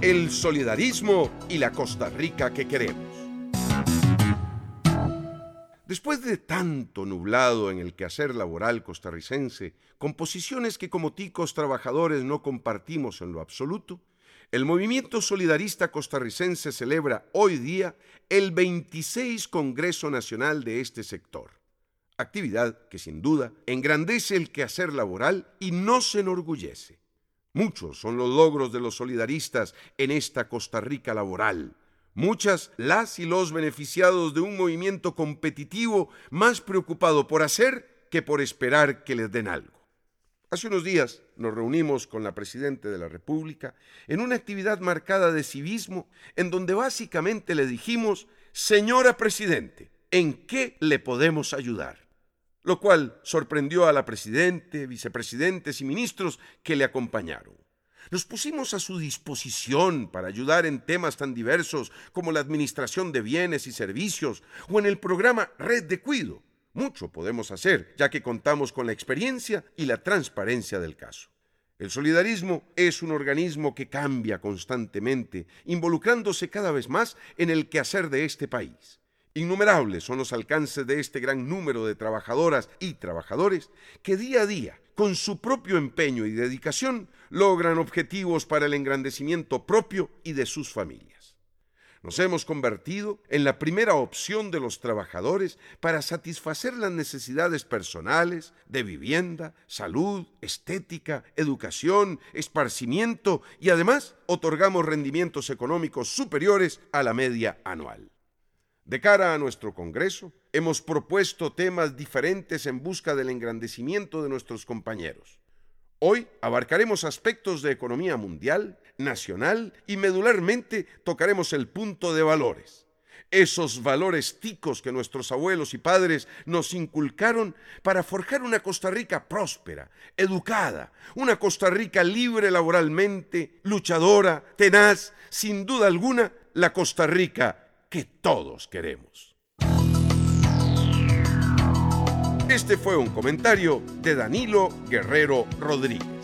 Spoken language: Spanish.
el solidarismo y la Costa Rica que queremos. Después de tanto nublado en el quehacer laboral costarricense, con posiciones que como ticos trabajadores no compartimos en lo absoluto, el movimiento solidarista costarricense celebra hoy día el 26 Congreso Nacional de este sector. Actividad que sin duda engrandece el quehacer laboral y nos enorgullece. Muchos son los logros de los solidaristas en esta Costa Rica laboral. Muchas las y los beneficiados de un movimiento competitivo más preocupado por hacer que por esperar que les den algo. Hace unos días nos reunimos con la Presidenta de la República en una actividad marcada de civismo en donde básicamente le dijimos: señora Presidente, ¿en qué le podemos ayudar? Lo cual sorprendió a la Presidente, vicepresidentes y ministros que le acompañaron. Nos pusimos a su disposición para ayudar en temas tan diversos como la administración de bienes y servicios o en el programa Red de Cuido. Mucho podemos hacer, ya que contamos con la experiencia y la transparencia del caso. El solidarismo es un organismo que cambia constantemente, involucrándose cada vez más en el quehacer de este país. Innumerables son los alcances de este gran número de trabajadoras y trabajadores que día a día, con su propio empeño y dedicación, logran objetivos para el engrandecimiento propio y de sus familias. Nos hemos convertido en la primera opción de los trabajadores para satisfacer las necesidades personales de vivienda, salud, estética, educación, esparcimiento y además otorgamos rendimientos económicos superiores a la media anual. De cara a nuestro Congreso, hemos propuesto temas diferentes en busca del engrandecimiento de nuestros compañeros. Hoy abarcaremos aspectos de economía mundial, nacional y medularmente tocaremos el punto de valores. Esos valores ticos que nuestros abuelos y padres nos inculcaron para forjar una Costa Rica próspera, educada, una Costa Rica libre laboralmente, luchadora, tenaz, sin duda alguna, la Costa Rica que todos queremos. Este fue un comentario de Danilo Guerrero Rodríguez.